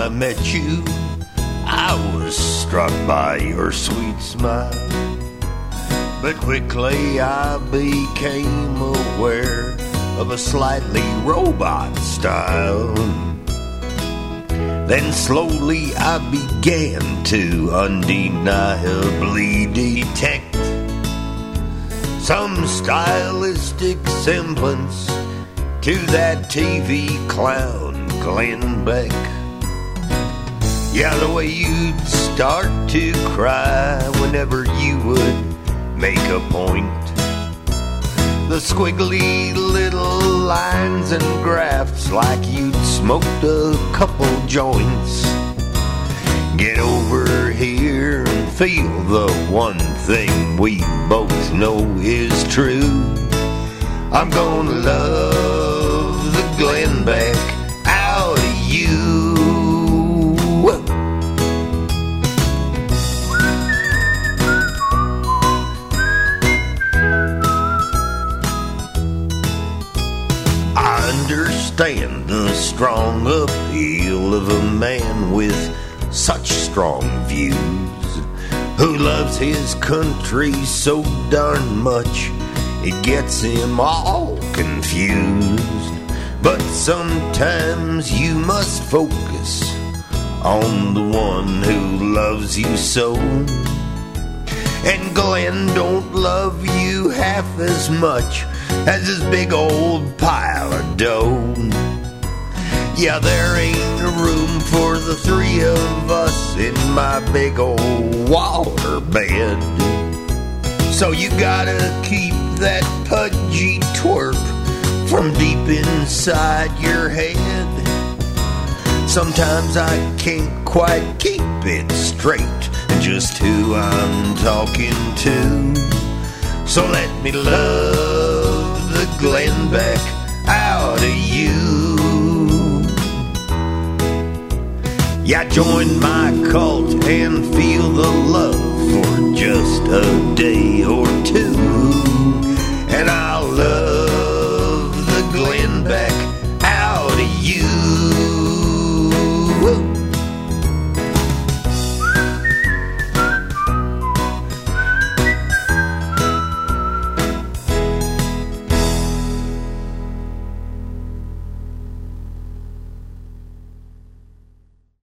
I met you, I was struck by your sweet smile. But quickly I became aware of a slightly robot style. Then slowly I began to undeniably detect some stylistic semblance to that TV clown Glenn Beck. Yeah, the way you'd start to cry whenever you would make a point. The squiggly little lines and graphs like you'd smoked a couple joints. Get over here and feel the one thing we both know is true. I'm gonna love the Glenn Beck out of you. I understand the strong appeal of a man with such strong views, who loves his country so darn much it gets him all confused. But sometimes you must focus on the one who loves you so. And Glenn don't love you half as much as his big old pile of dough. Yeah, there ain't room for the three of us in my big old water bed. So you gotta keep that pudgy twerp from deep inside your head. Sometimes I can't quite keep it straight just who I'm talking to. So let me love the Glenn Beck out of you. Yeah, join my cult and feel the love for just a day or